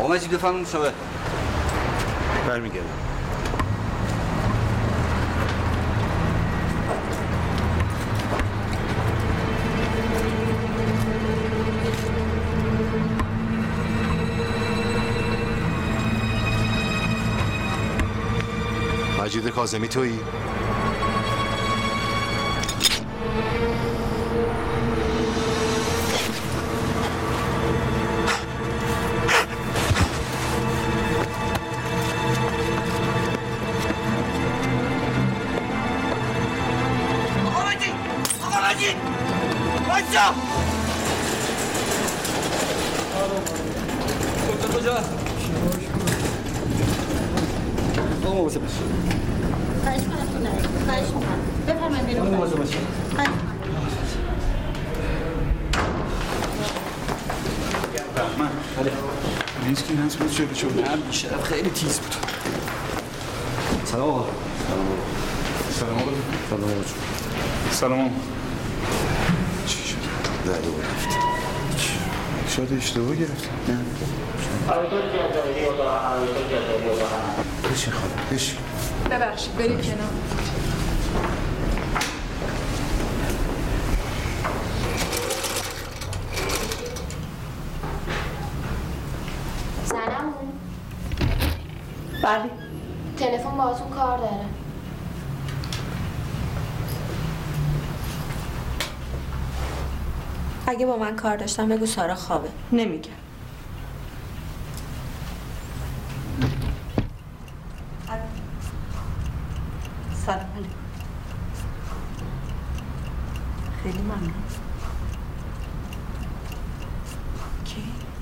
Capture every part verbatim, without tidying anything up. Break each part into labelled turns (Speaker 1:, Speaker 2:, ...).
Speaker 1: آقا مجید بفرمون شبه
Speaker 2: برمیگردم. مجید کاظمی تویی؟
Speaker 1: شرف خیلی تیز بود. سلام آقا.
Speaker 2: سلام آقا.
Speaker 1: سلام آقا.
Speaker 2: سلام آقا.
Speaker 1: چی شد؟
Speaker 2: زده بود رفت. شاید اشتباه گرفت. نه. بشین خاله بشین.
Speaker 3: ببخشید برید کنار.
Speaker 4: بله تلفن باهاتون کار داره.
Speaker 5: اگه با من کار داشتم بگو سارا خوابه.
Speaker 3: نمیگم. سلام علیکم. خیلی ممنون. کی؟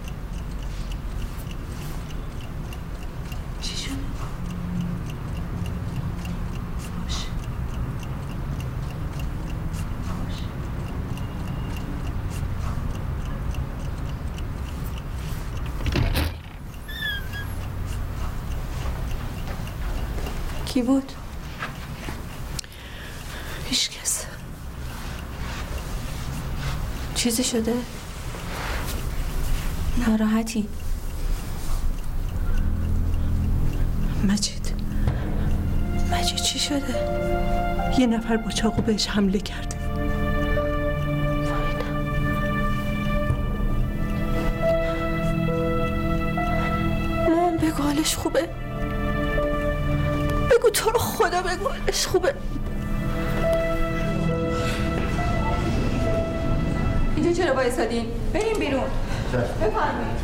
Speaker 3: چی شده؟ باشه. باشه.
Speaker 5: کی بود؟
Speaker 3: هیچ کس.
Speaker 5: چیزی شده؟ ناراحتی؟
Speaker 3: مجید
Speaker 5: مجید چی شده؟
Speaker 3: یه نفر با چاقو بهش حمله کرده.
Speaker 5: مامان بگو حالش خوبه؟ بگو تو رو خدا بگو حالش خوبه؟
Speaker 3: اینجا چرا بایستادین؟ بریم بیرون. بفرمایید.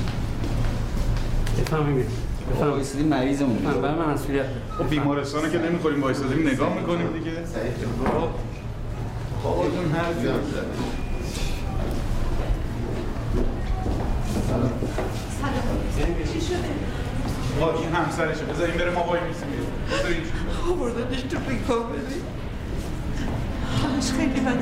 Speaker 6: بفرمایید.
Speaker 1: آقا وایسادیم مریضمون.
Speaker 6: من برای من مسئولیت.
Speaker 2: خب بیمارستانه که نمیخوریم وایسادیم نگاه میکنیم دیگه. خب بدون حرفی.
Speaker 3: سلام. چی شده؟
Speaker 2: آقا این همسرشه. بذاریم بره ما وای میسیم. بذاریم.
Speaker 3: آوردنش تو ریکاوری. حالش خیلی بده.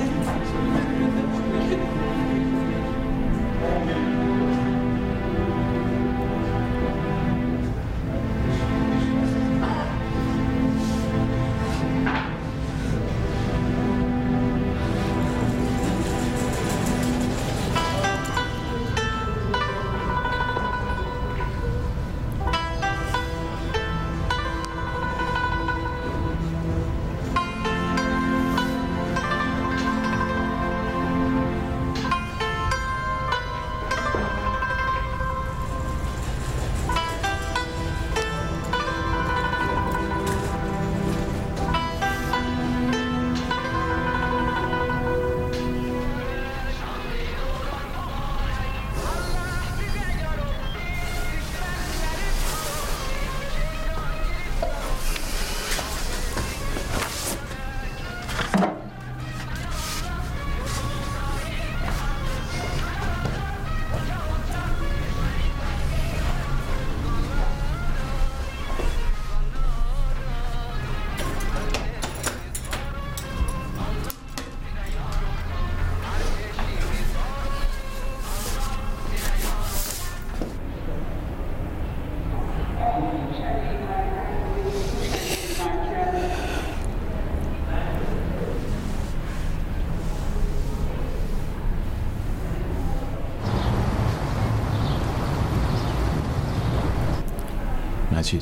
Speaker 2: مجید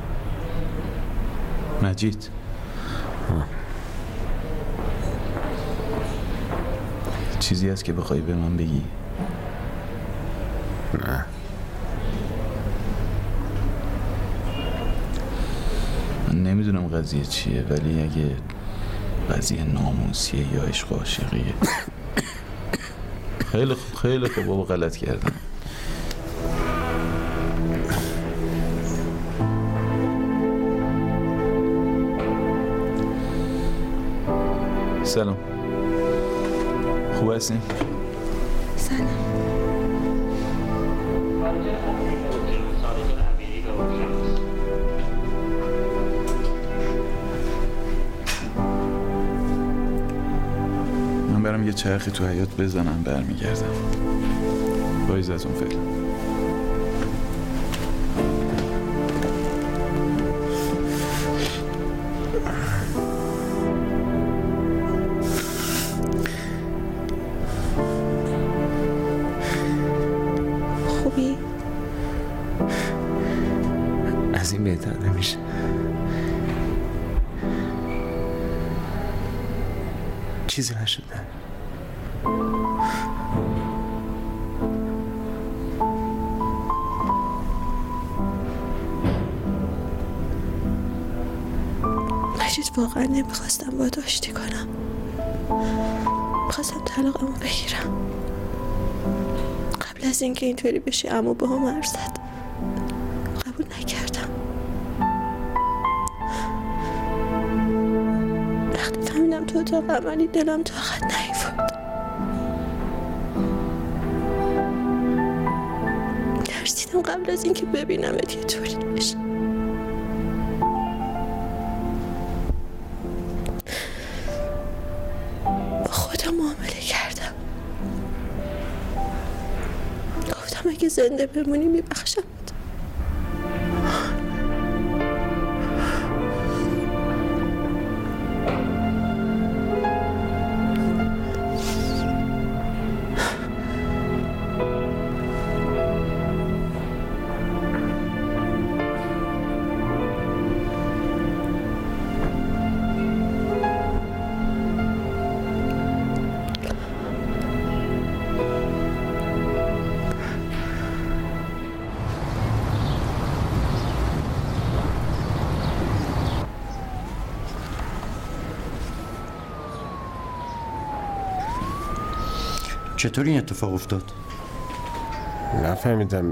Speaker 2: مجید چیزی هست که بخوای به من بگی؟
Speaker 6: نه.
Speaker 2: من نمیدونم قضیه چیه، ولی اگه قضیه ناموسیه یا عشق و عاشقیه خیلی خوب خیلی خوب بابا غلط کردم. سلام، خوب هستین؟
Speaker 5: سلام.
Speaker 2: من برم یه چرخی تو حیاط بزنم برمیگردم. بایزتون فعلا.
Speaker 5: خوبی؟
Speaker 6: از این بهتر نمیشه. چیزی نشده.
Speaker 5: مجید واقعا نمیخواستم باید آشتی کنم. میخواستم طلاقمو بگیرم قبل از اینکه اینطوری بشه. عمو به هم حرف زد، قبول نکردم. وقتی فهمیدم تو اتاق عملی دلم طاقت نیاورد. ترسیدم قبل از اینکه ببینمت یه طوری بشه. با خودم معامله کردم. گفتم اگه زنده بمونی میبخشم.
Speaker 7: چطور این اتفاق افتاد؟
Speaker 6: نفهمیدم.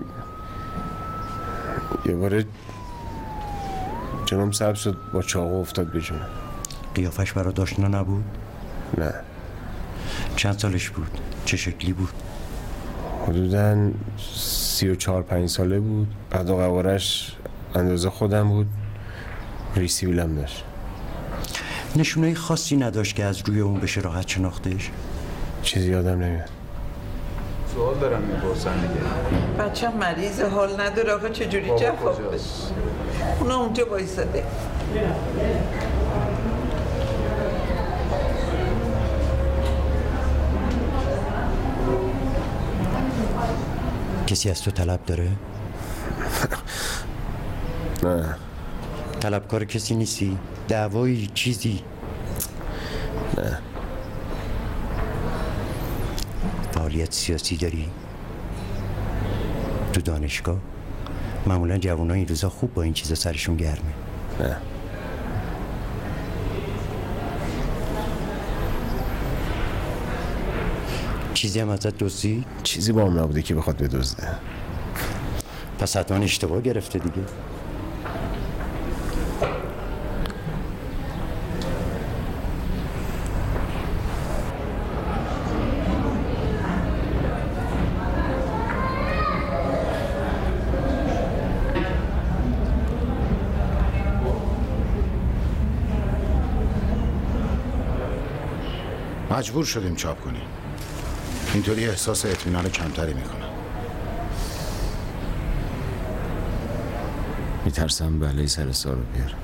Speaker 6: یه باره جنوم سبز شد، با چاقو افتاد به جونم.
Speaker 7: قیافش برات آشنا نبود؟
Speaker 6: نه.
Speaker 7: چند سالش بود؟ چه شکلی بود؟
Speaker 6: حدوداً سی و چهار پنج ساله بود. قد و قوارش اندازه خودم بود. ریسی بیلم داشت.
Speaker 7: نشونه خاصی نداشت که از روی اون بشه راحت شناختش؟
Speaker 6: چیزی یادم نمیاد.
Speaker 2: سوال دارم میپرسن دیگه.
Speaker 8: بچه مریض حال نداره آقا، چجوری جواب بده؟ اونا اونجا بایستده.
Speaker 7: کسی از تو طلب داره؟
Speaker 6: نه.
Speaker 7: طلبکار کسی نیستی؟ دعوایی چیزی؟
Speaker 6: نه.
Speaker 7: فعالیت سیاسی داری؟ تو دانشگاه؟ معمولا جوانای این روزا خوب با این چیزا سرشون گرمه.
Speaker 6: نه.
Speaker 7: چیزی هم ازت دزدی؟
Speaker 6: چیزی با هم نبوده که بخواد بدزده.
Speaker 7: پس حتما اشتباه گرفته دیگه.
Speaker 9: مجبور شدیم چاپ کنیم. اینطوری احساس اطمینان کمتری میکنم.
Speaker 6: میترسم بلای سر سارو بیار.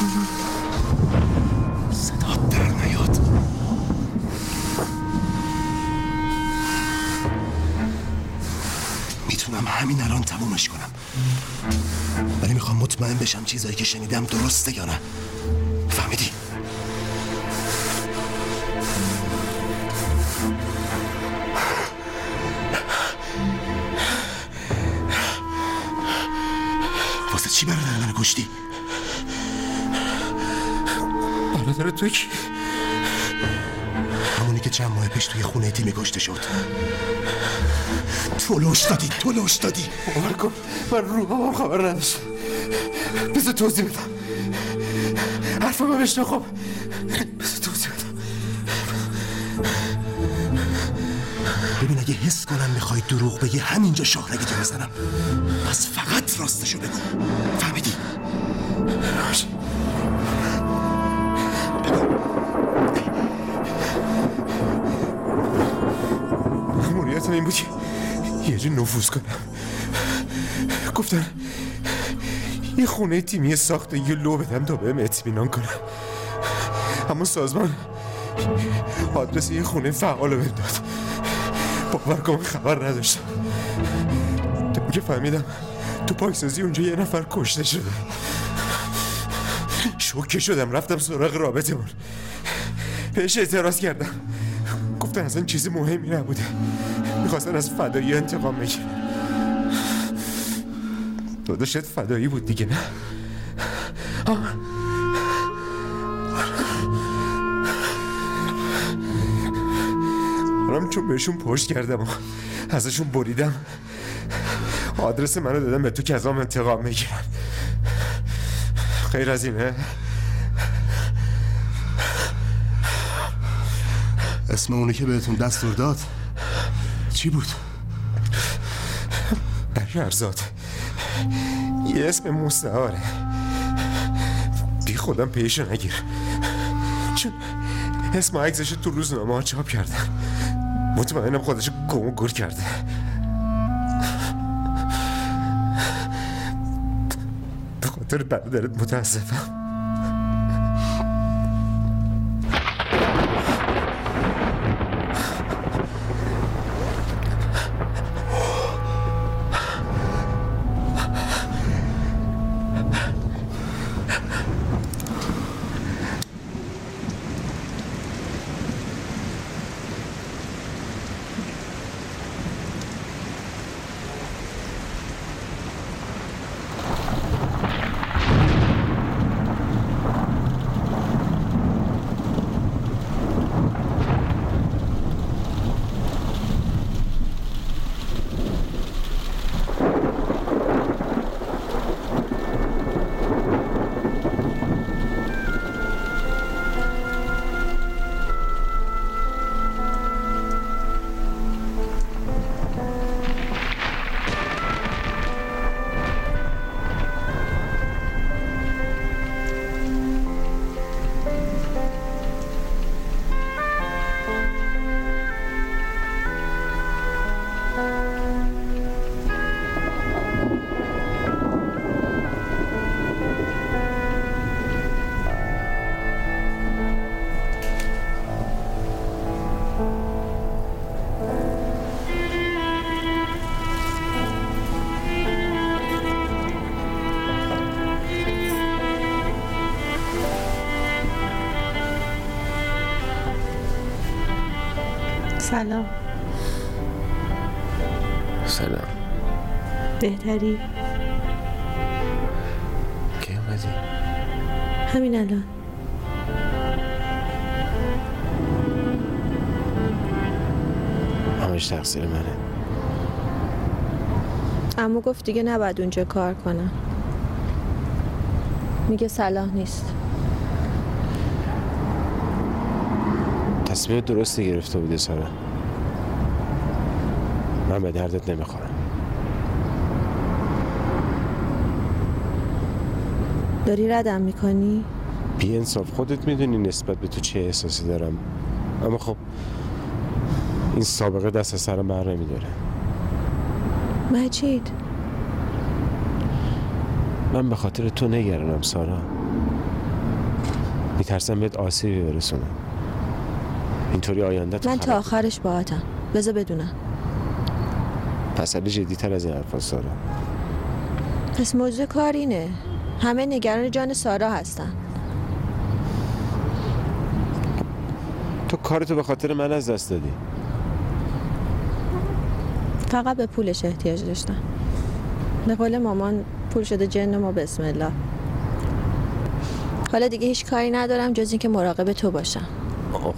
Speaker 10: صدات در نیاد. میتونم همین الان تمومش کنم، ولی میخوام مطمئن بشم چیزایی که شنیدم درسته یا نه. فهمیدی؟ واسه چی برادر منو کشتی؟
Speaker 6: برادر توی کی؟
Speaker 10: همونی که چند ماه پیش توی خونه تیمی کشته شد. تو لوش دادی، تو لوش دادی.
Speaker 6: باور کن من رو هم خبر نداشتم. بذار توضیح بدم. حرف من بشنو. خب بذار توضیح بدم.
Speaker 10: ببین اگه حس کنم میخوای دروغ بگی همینجا شاهرگی بزنم، پس فقط راستشو بگو. فهمیدی؟
Speaker 6: باشه. ماموریتم این بود که یه جا نفوذ کنم. گفتن یه خونه تیمی ساخته یه لو بدم تا بهم اطمینان کنم، اما سازمان آدرس یه خونه فعال رو بهم داد. باور کن خبر نداشتم. تا که فهمیدم تو پاکسازی اونجا یه نفر کشته شده. شوکه شدم. رفتم سراغ رابطمون، بهش اعتراض کردم. گفتن اصلا چیزی مهمی نبوده، میخواستن از فدایی انتقام بگیرن. داداشت فدایی بود دیگه، نه؟ منم چون بهشون پشت کردم و ازشون بریدم، آدرس منو دادم به تو که ازم انتقام بگیرن. غیر از اینه؟
Speaker 10: اسم اونی که بهتون دستور داد چی بود؟
Speaker 6: برگرزاد. یه اسم مستعاره. بی خودم پیشو نگیر، چون اسم عکسش تو روزنامه ها چاپ کردن. مطمئنم خودش گم و گر کرده. به خاطر برادرت متاسفم.
Speaker 5: سلام.
Speaker 6: سلام.
Speaker 5: بهتری؟
Speaker 6: کی اومدی؟
Speaker 5: همین الان.
Speaker 6: همش تقصیر منه.
Speaker 5: عمو گفت دیگه نباید اونجا کار کنم. میگه صلاح نیست.
Speaker 6: تصمیم درستی گرفته بودی سارا. من به دردت نمیخورم.
Speaker 5: داری ردم میکنی؟
Speaker 6: بی انصاف، خودت میدونی نسبت به تو چه احساسی دارم، اما خب این سابقه دست از سر من نمیداره.
Speaker 5: مجید،
Speaker 6: من به خاطر تو نگرانم سارا.
Speaker 11: میترسم بهت آسیبی برسونم. اینطوری آینده تو
Speaker 5: من تا آخرش باهاتم، بذار بدونم.
Speaker 11: مسئله جدی‌تر از این حرفاست سارا.
Speaker 5: پس موضوع کار اینه، همه نگران جان سارا هستن.
Speaker 11: تو کارتو به خاطر من از دست دادی.
Speaker 5: فقط به پولش احتیاج داشتم. به قول مامان پول شده جن ما بسم الله. حالا دیگه هیچ کاری ندارم جز اینکه مراقب تو باشم.
Speaker 11: آه.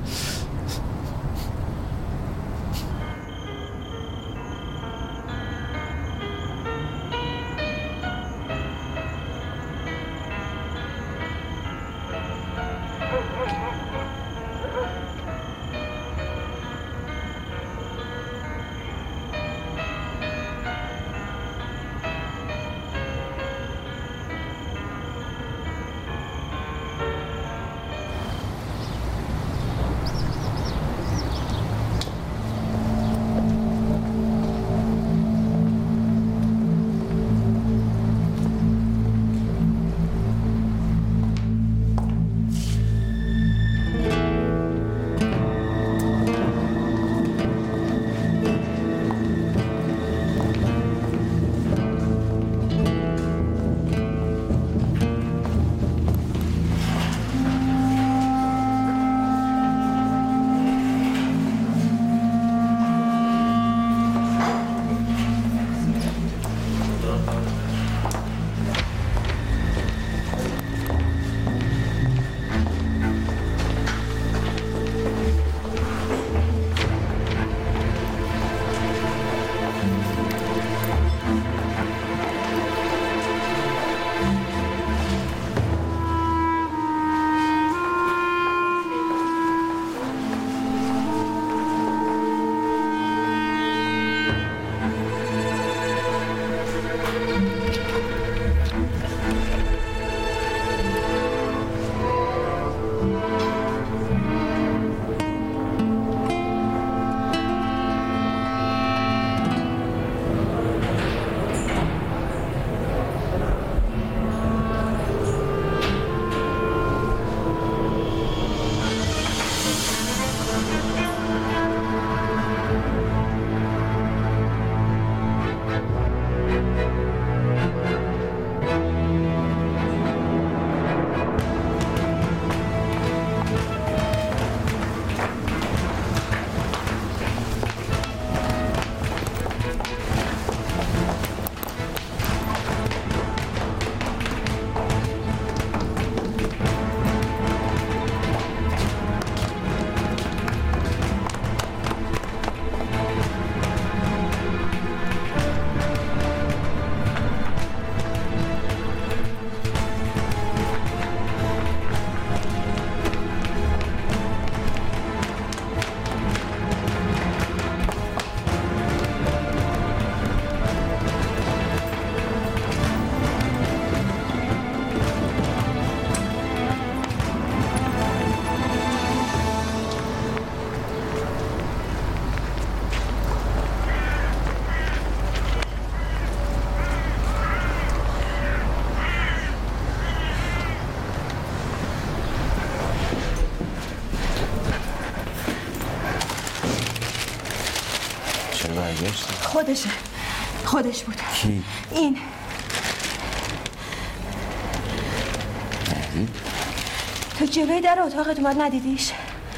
Speaker 3: خودشه خودش بود.
Speaker 2: کی؟
Speaker 3: این
Speaker 2: مهدی؟
Speaker 3: تو جلوی در اتاقت اومد ندیدیش؟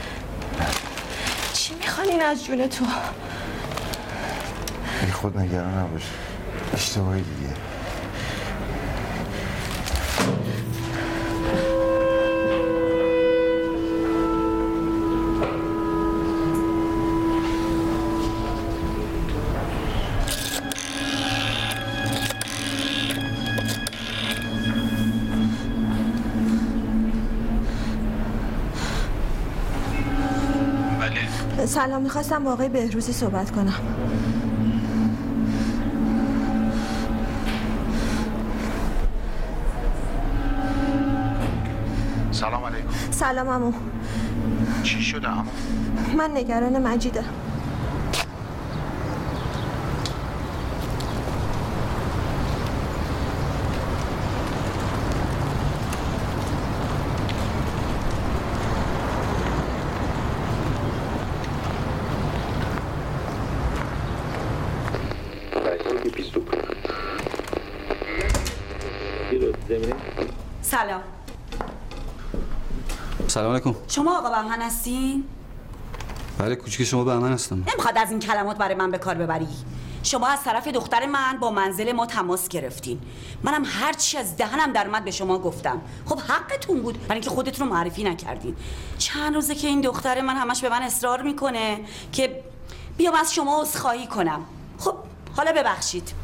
Speaker 3: چی میخوان این از جون تو؟
Speaker 2: بی خود نگران نباش، اشتباهی دیگه.
Speaker 5: سلام، میخواستم با آقای بهروزی صحبت کنم.
Speaker 9: سلام علیکم.
Speaker 5: سلام عمو.
Speaker 9: چی شده عمو؟
Speaker 5: من نگران مجیدم.
Speaker 12: سلام.
Speaker 1: سلام علیکم.
Speaker 12: شما آقا بهمن هستین؟
Speaker 1: بله کوچیک شما بهمن هستم.
Speaker 12: نمیخواد از این کلمات برای من به کار ببری. شما از طرف دختر من با منزل ما تماس گرفتین. منم هر چی از دهنم در اومد به شما گفتم. خب حقتون بود برای اینکه خودتون رو معرفی نکردین. چند روزه که این دختر من همش به من اصرار میکنه که بیام از شما عذرخواهی کنم. خب حالا ببخشید.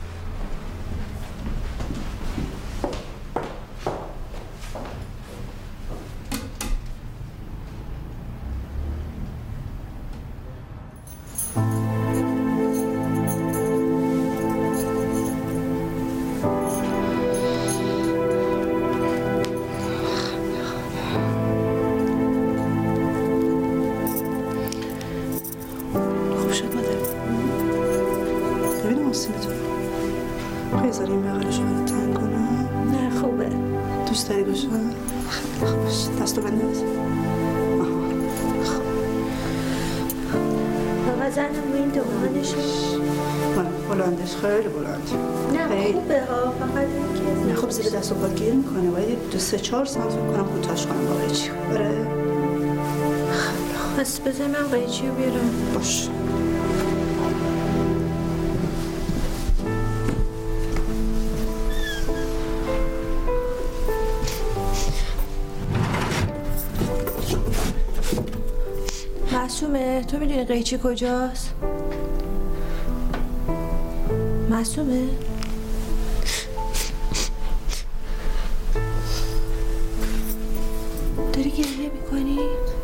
Speaker 13: خیلی بلند.
Speaker 5: نه خوبه ها، فقط اینکه
Speaker 13: نه خب زیر دست و پا گیر میکنه. باید دو سه چهار سانت فکر کنم کوتاش کنم با قیچی. آره.
Speaker 5: پس بذار من قیچی رو بیارم.
Speaker 13: باش.
Speaker 5: معصومه تو میدونی قیچی کجاست؟ معصومه؟ داری گریه میکنی؟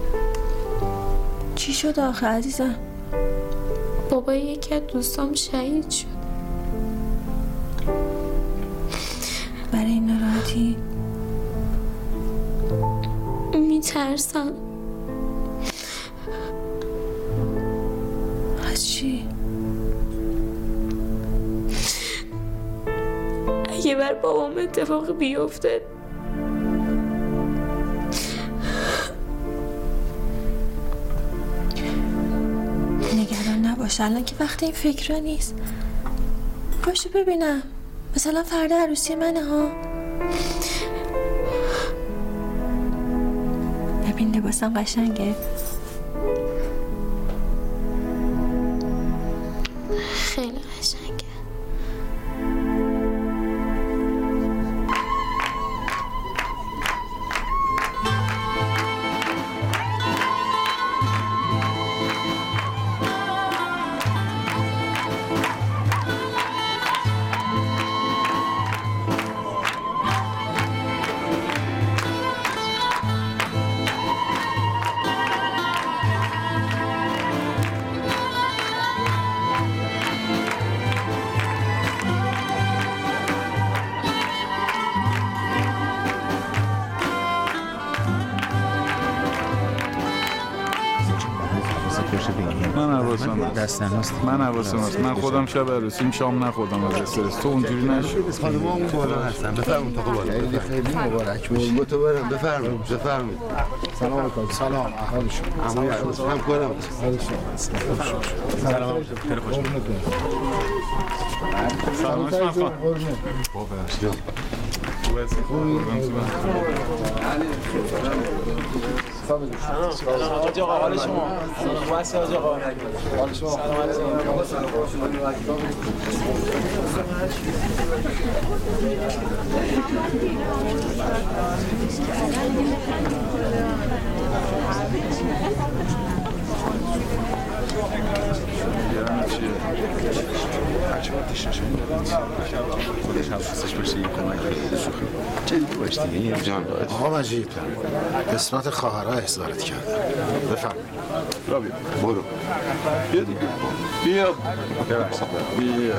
Speaker 5: چی شد آخه عزیزم؟
Speaker 14: بابا یکی از دوستام شهید شد.
Speaker 5: برای این ناراحتی؟
Speaker 14: میترسم.
Speaker 5: از چی؟
Speaker 14: اگه بر بابام اتفاق بیفته
Speaker 5: نگران نباش، الان که وقت این فکرها نیست. پاشو ببینم، مثلا فردا عروسی منه ها. ببین لباسم قشنگه.
Speaker 14: خیلی قشنگه.
Speaker 2: من حواسم هست من حواسم هست من خودم شب عروسیم شام نخوردم از استرس. تو اونجوری نشد.
Speaker 9: خانم اون بالا هستن. بفرمایید تا بالا. خیلی خیلی مبارک باشه. تو برم بفرمایید بفرمایید.
Speaker 11: سلام علیکم. سلام احوال شما.
Speaker 9: عموی عروس هم کنم.
Speaker 2: سلام. خیلی خوش سلام علیکم.
Speaker 9: بابا
Speaker 15: سلام حاج آقا، حال شما؟ خوب هستی حاج آقا؟ حال شما؟ سلام
Speaker 2: خودش حواسش باشه یه کمک بده شوخی جدی باش دیگه یه جان باید.
Speaker 9: آقا مجید قسمت خواهرها احضارت کردن. بفرمایید.
Speaker 2: را بیا
Speaker 9: برو
Speaker 2: بیا دیگه بیا ببخشید بیا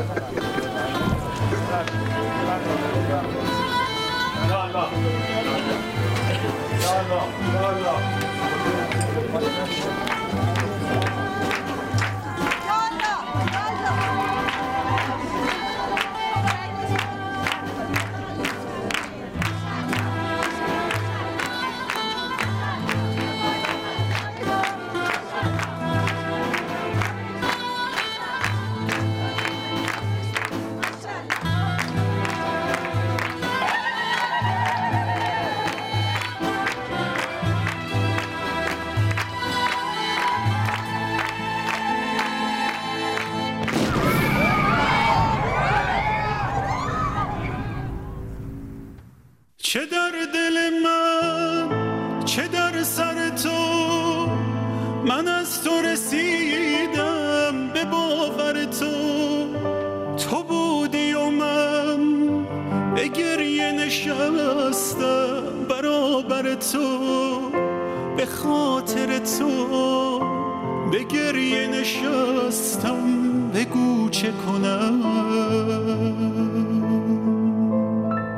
Speaker 16: چه در سر تو من از تو رسیدم به باور تو تو بودی و من به گریه نشستم برابر تو به خاطر تو به گریه نشستم بگو چه کنم